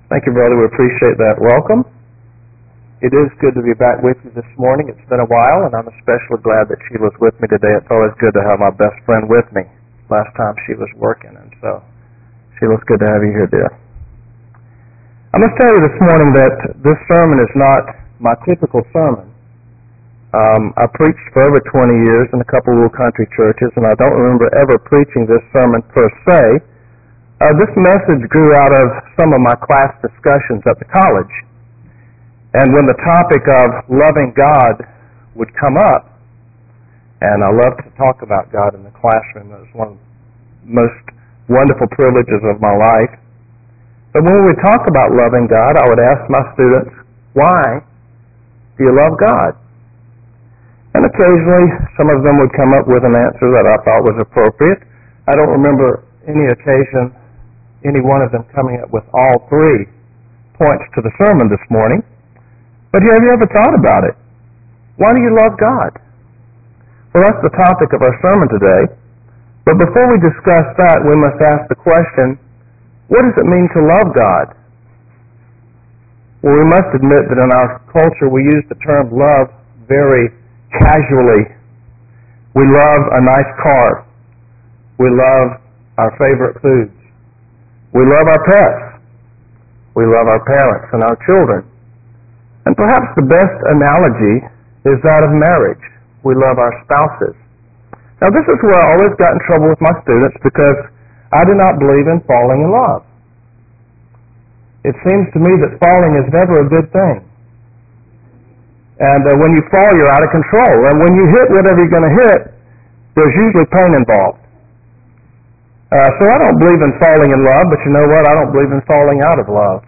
Thank you, brother. We appreciate that. Welcome. It is good to be back with you this morning. It's been a while, and I'm especially glad that Sheila's with me today. It's always good to have my best friend with me. Last time she was working, and so, Sheila, it's good to have you here, dear. I must tell you this morning that this sermon is not my typical sermon. I preached for over 20 years in a couple of little country churches, and I don't remember ever preaching this sermon per se. This message grew out of some of my class discussions at the college. And when the topic of loving God would come up, and I love to talk about God in the classroom, it was one of the most wonderful privileges of my life. But when we would talk about loving God, I would ask my students, why do you love God? And occasionally, some of them would come up with an answer that I thought was appropriate. I don't remember any one of them coming up with all three points to the sermon this morning. But have you ever thought about it? Why do you love God? Well, that's the topic of our sermon today. But before we discuss that, we must ask the question, what does it mean to love God? Well, we must admit that in our culture we use the term love very casually. We love a nice car. We love our favorite foods. We love our pets. We love our parents and our children. And perhaps the best analogy is that of marriage. We love our spouses. Now, this is where I always got in trouble with my students because I do not believe in falling in love. It seems to me that falling is never a good thing. And when you fall, you're out of control. And when you hit whatever you're going to hit, there's usually pain involved. So I don't believe in falling in love, but you know what? I don't believe in falling out of love.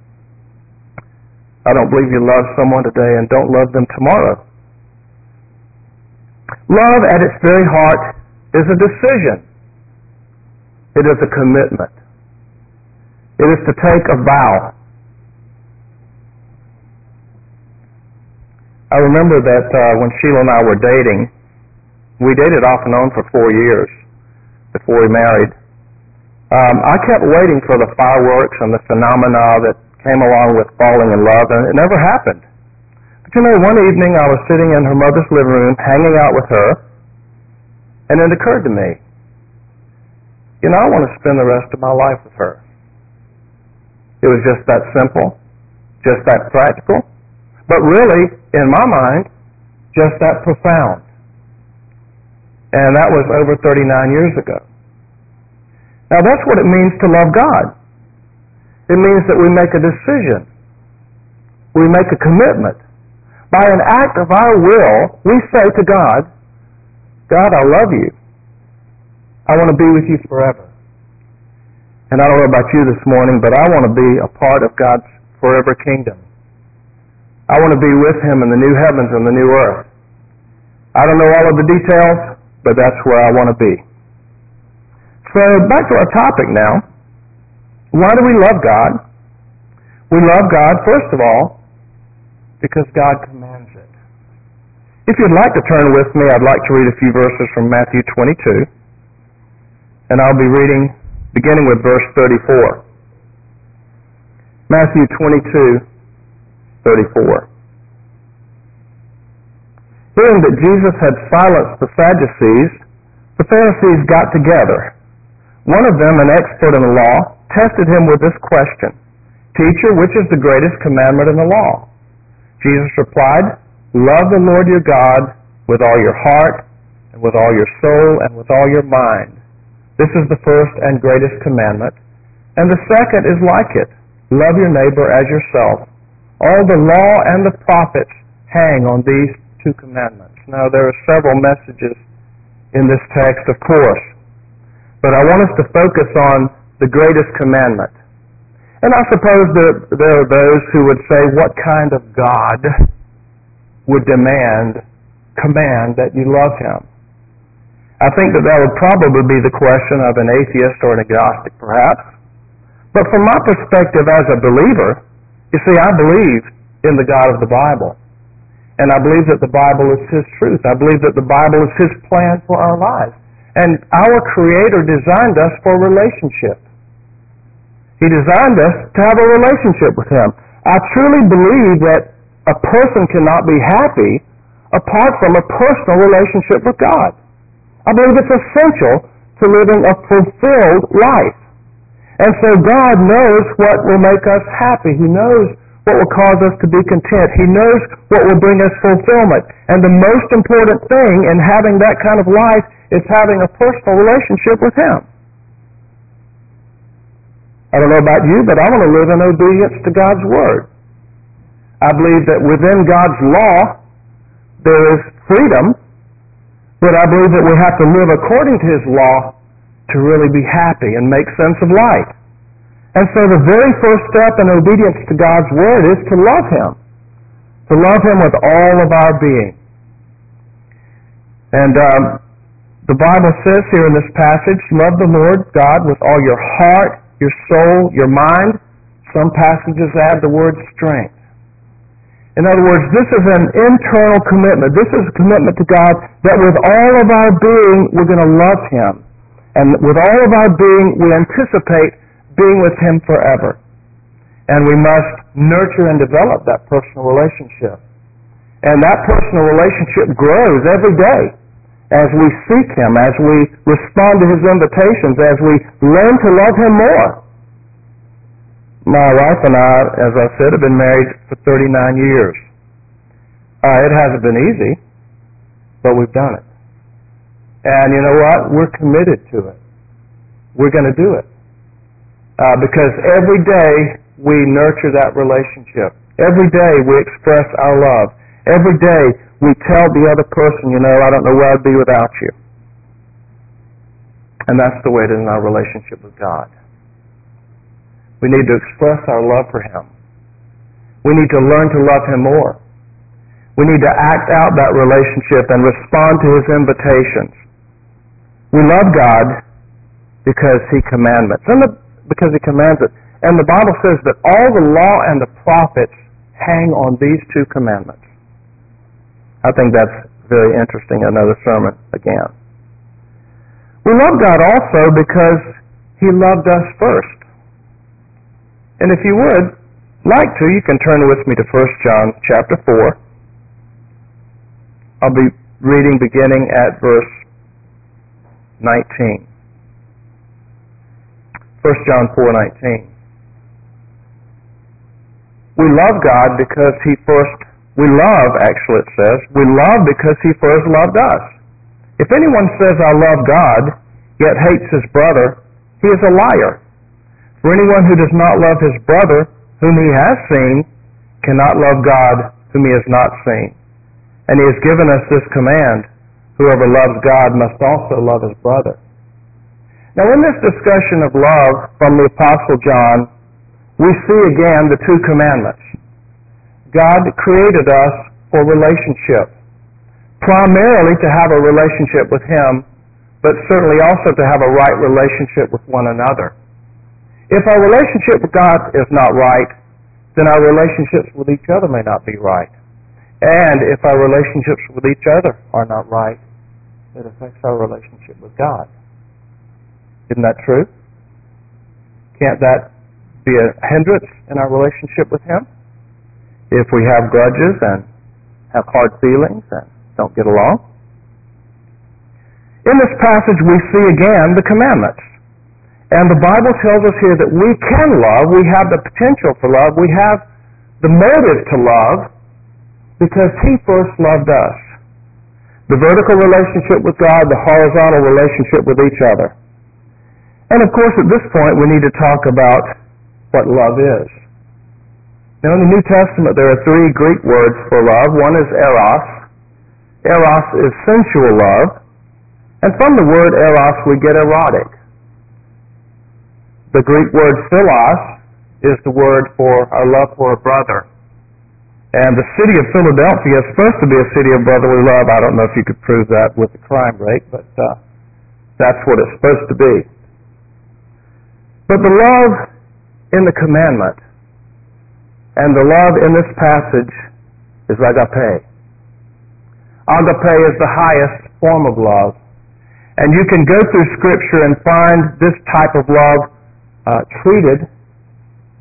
I don't believe you love someone today and don't love them tomorrow. Love at its very heart is a decision. It is a commitment. It is to take a vow. I remember that when Sheila and I were dating, we dated off and on for 4 years before we married. I kept waiting for the fireworks and the phenomena that came along with falling in love, and it never happened. But you know, one evening I was sitting in her mother's living room, hanging out with her, and it occurred to me, you know, I want to spend the rest of my life with her. It was just that simple, just that practical, but really, in my mind, just that profound. And that was over 39 years ago. Now that's what it means to love God. It means that we make a decision. We make a commitment. By an act of our will, we say to God, God, I love you. I want to be with you forever. And I don't know about you this morning, but I want to be a part of God's forever kingdom. I want to be with Him in the new heavens and the new earth. I don't know all of the details, but that's where I want to be. So back to our topic now. Why do we love God? We love God, first of all, because God commands it. If you'd like to turn with me, I'd like to read a few verses from Matthew 22. And I'll be reading, beginning with verse 34. Matthew 22, 34. Hearing that Jesus had silenced the Sadducees, the Pharisees got together. One of them, an expert in the law, tested him with this question, Teacher, which is the greatest commandment in the law? Jesus replied, Love the Lord your God with all your heart, and with all your soul, and with all your mind. This is the first and greatest commandment. And the second is like it, love your neighbor as yourself. All the law and the prophets hang on these two commandments. Now, there are several messages in this text, of course. But I want us to focus on the greatest commandment. And I suppose that there are those who would say, what kind of God would command that you love Him? I think that would probably be the question of an atheist or an agnostic, perhaps. But from my perspective as a believer, you see, I believe in the God of the Bible. And I believe that the Bible is His truth. I believe that the Bible is His plan for our lives. And our Creator designed us for relationship. He designed us to have a relationship with Him. I truly believe that a person cannot be happy apart from a personal relationship with God. I believe it's essential to living a fulfilled life. And so God knows what will make us happy. He knows what will cause us to be content. He knows what will bring us fulfillment. And the most important thing in having that kind of life is having a personal relationship with Him. I don't know about you, but I want to live in obedience to God's Word. I believe that within God's law there is freedom, but I believe that we have to live according to His law to really be happy and make sense of life. And so the very first step in obedience to God's Word is to love Him. To love Him with all of our being. And the Bible says here in this passage, love the Lord God with all your heart, your soul, your mind. Some passages add the word strength. In other words, this is an internal commitment. This is a commitment to God that with all of our being, we're going to love Him. And with all of our being, we anticipate being with Him forever. And we must nurture and develop that personal relationship. And that personal relationship grows every day as we seek Him, as we respond to His invitations, as we learn to love Him more. My wife and I, as I said, have been married for 39 years. It hasn't been easy, but we've done it. And you know what? We're committed to it. We're going to do it. Because every day we nurture that relationship. Every day we express our love. Every day we tell the other person, you know, I don't know where I'd be without you. And that's the way it is in our relationship with God. We need to express our love for Him. We need to learn to love Him more. We need to act out that relationship and respond to His invitations. We love God because He commands it. Because He commands it. And the Bible says that all the law and the prophets hang on these two commandments. I think that's very interesting. Another sermon again. We love God also because He loved us first. And if you would like to, you can turn with me to 1 John chapter 4. I'll be reading beginning at verse 19. 1 John 4:19. We love God because He first, we love because He first loved us. If anyone says, I love God, yet hates his brother, he is a liar. For anyone who does not love his brother, whom he has seen, cannot love God, whom he has not seen. And He has given us this command, whoever loves God must also love his brother. Now in this discussion of love from the Apostle John, we see again the two commandments. God created us for relationship, primarily to have a relationship with Him, but certainly also to have a right relationship with one another. If our relationship with God is not right, then our relationships with each other may not be right. And if our relationships with each other are not right, it affects our relationship with God. Isn't that true? Can't that be a hindrance in our relationship with Him? If we have grudges and have hard feelings and don't get along? In this passage we see again the commandments. And the Bible tells us here that we can love, we have the potential for love, we have the motive to love because He first loved us. The vertical relationship with God, the horizontal relationship with each other. And of course at this point we need to talk about what love is. Now in the New Testament there are three Greek words for love. One is eros. Eros is sensual love. And from the word eros we get erotic. The Greek word philos is the word for our love for a brother. And the city of Philadelphia is supposed to be a city of brotherly love. I don't know if you could prove that with the crime rate, but that's what it's supposed to be. But the love in the commandment and the love in this passage is agape. Agape is the highest form of love. And you can go through Scripture and find this type of love treated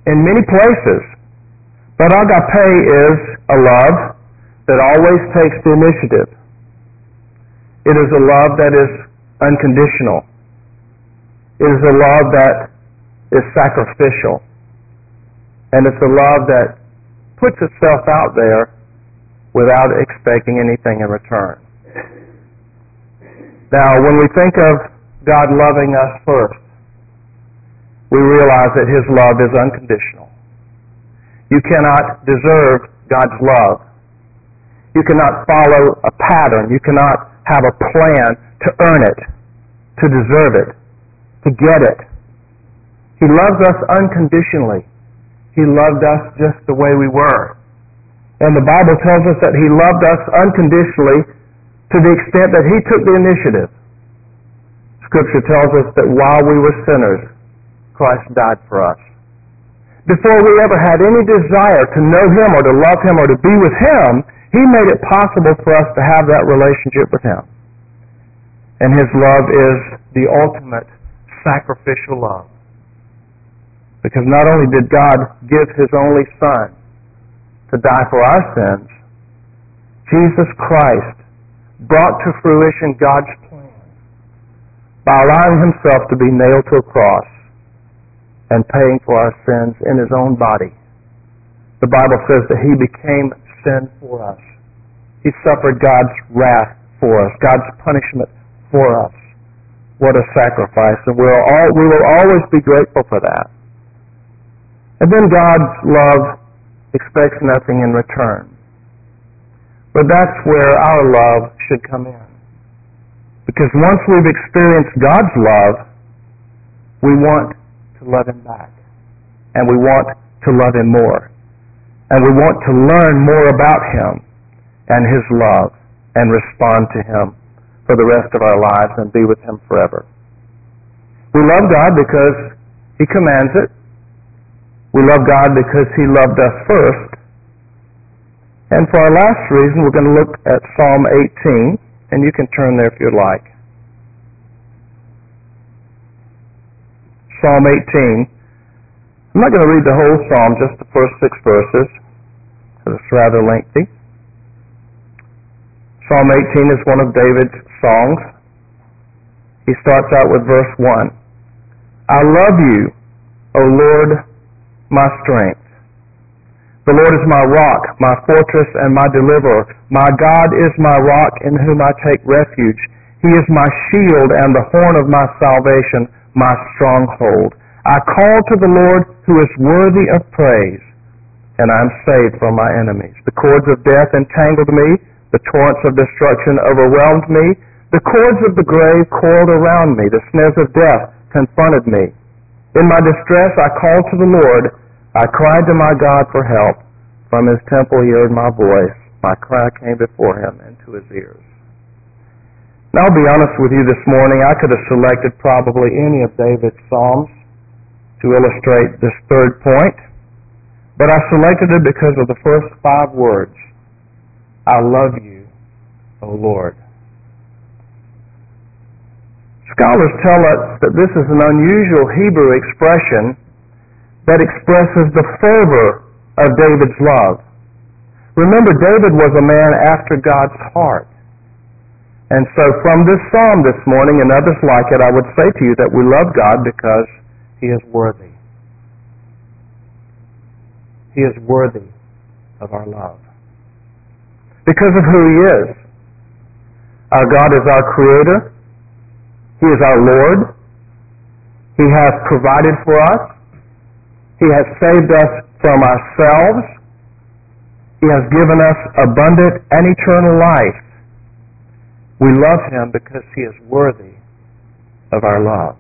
in many places. But agape is a love that always takes the initiative. It is a love that is unconditional. It is a love that is sacrificial. And it's a love that puts itself out there without expecting anything in return. Now, when we think of God loving us first, we realize that His love is unconditional. You cannot deserve God's love. You cannot follow a pattern. You cannot have a plan to earn it, to deserve it, to get it. He loves us unconditionally. He loved us just the way we were. And the Bible tells us that He loved us unconditionally to the extent that He took the initiative. Scripture tells us that while we were sinners, Christ died for us. Before we ever had any desire to know Him or to love Him or to be with Him, He made it possible for us to have that relationship with Him. And His love is the ultimate sacrificial love. Because not only did God give His only Son to die for our sins, Jesus Christ brought to fruition God's plan by allowing Himself to be nailed to a cross and paying for our sins in His own body. The Bible says that He became sin for us. He suffered God's wrath for us, God's punishment for us. What a sacrifice. And we will always be grateful for that. And then God's love expects nothing in return. But that's where our love should come in. Because once we've experienced God's love, we want to love Him back. And we want to love Him more. And we want to learn more about Him and His love and respond to Him for the rest of our lives and be with Him forever. We love God because He commands it. We love God because He loved us first. And for our last reason, we're going to look at Psalm 18, and you can turn there if you'd like. Psalm 18. I'm not going to read the whole psalm, just the first 6 verses, because it's rather lengthy. Psalm 18 is one of David's songs. He starts out with verse 1. I love you, O Lord, my strength. The Lord is my rock, my fortress, and my deliverer. My God is my rock in whom I take refuge. He is my shield and the horn of my salvation, my stronghold. I call to the Lord who is worthy of praise, and I am saved from my enemies. The cords of death entangled me. The torrents of destruction overwhelmed me. The cords of the grave coiled around me. The snares of death confronted me. In my distress I called to the Lord. I cried to my God for help. From His temple He heard my voice. My cry came before Him into His ears. Now I'll be honest with you this morning. I could have selected probably any of David's Psalms to illustrate this third point. But I selected it because of the first 5 words. I love you, O Lord. Scholars tell us that this is an unusual Hebrew expression that expresses the fervor of David's love. Remember, David was a man after God's heart. And so from this psalm this morning and others like it, I would say to you that we love God because He is worthy. He is worthy of our love. Because of who He is. Our God is our Creator. He is our Lord. He has provided for us. He has saved us from ourselves. He has given us abundant and eternal life. We love Him because He is worthy of our love.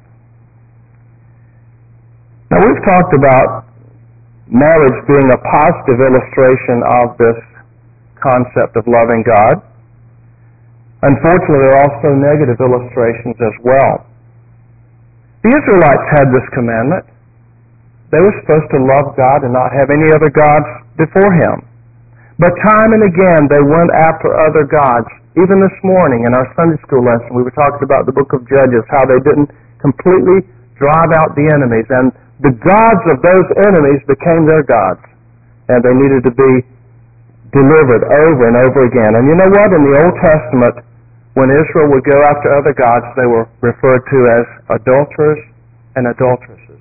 Now we've talked about marriage being a positive illustration of this concept of loving God. Unfortunately, there are also negative illustrations as well. The Israelites had this commandment. They were supposed to love God and not have any other gods before Him. But time and again, they went after other gods. Even this morning in our Sunday school lesson, we were talking about the book of Judges, how they didn't completely drive out the enemies. And the gods of those enemies became their gods, and they needed to be delivered over and over again. And you know what? In the Old Testament, when Israel would go after other gods, they were referred to as adulterers and adulteresses.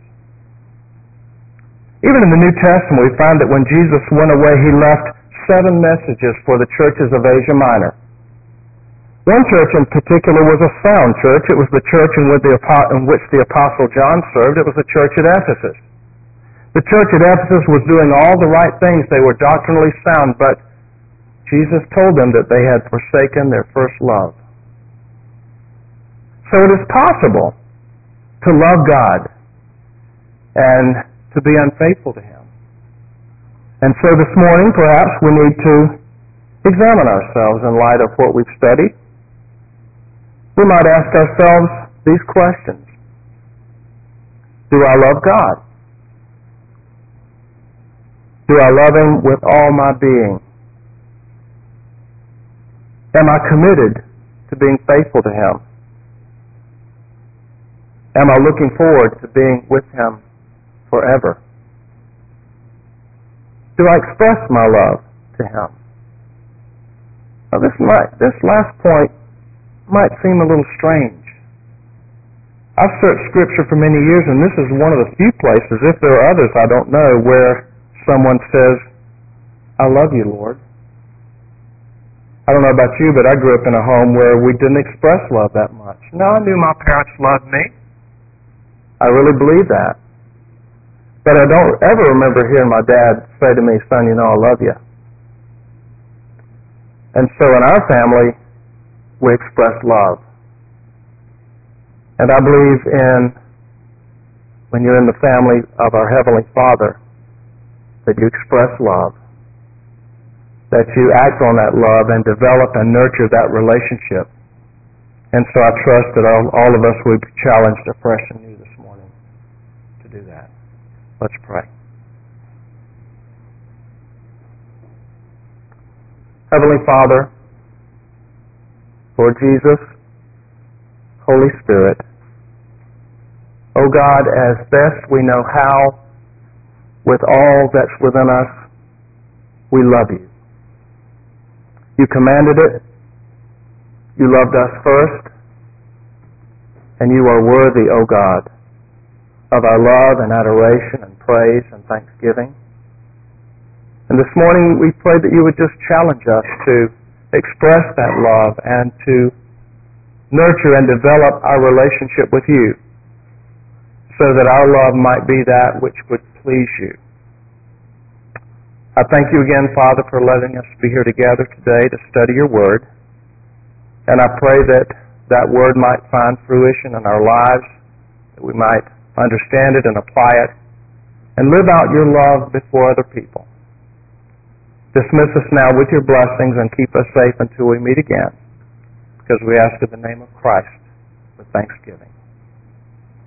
Even in the New Testament, we find that when Jesus went away, he left 7 messages for the churches of Asia Minor. One church in particular was a sound church. It was the church in which the Apostle John served. It was the church at Ephesus. The church at Ephesus was doing all the right things. They were doctrinally sound, but Jesus told them that they had forsaken their first love. So it is possible to love God and to be unfaithful to Him. And so this morning, perhaps we need to examine ourselves in light of what we've studied. We might ask ourselves these questions. Do I love God? Do I love Him with all my being? Am I committed to being faithful to Him? Am I looking forward to being with Him forever? Do I express my love to Him? Now this last point might seem a little strange. I've searched Scripture for many years, and this is one of the few places, if there are others I don't know, where someone says, I love you, Lord. I don't know about you, but I grew up in a home where we didn't express love that much. No, I knew my parents loved me. I really believe that. But I don't ever remember hearing my dad say to me, son, you know I love you. And so in our family, we express love. And I believe when you're in the family of our Heavenly Father, that you express love, that you act on that love and develop and nurture that relationship. And so I trust that all of us will be challenged afresh and new this morning to do that. Let's pray. Heavenly Father, Lord Jesus, Holy Spirit, O God, as best we know how, with all that's within us, we love you. You commanded it. You loved us first. And you are worthy, O God, of our love and adoration and praise and thanksgiving. And this morning we pray that you would just challenge us to express that love and to nurture and develop our relationship with you so that our love might be that which would please you. I thank you again, Father, for letting us be here together today to study your word. And I pray that that word might find fruition in our lives, that we might understand it and apply it, and live out your love before other people. Dismiss us now with your blessings and keep us safe until we meet again, because we ask in the name of Christ with thanksgiving.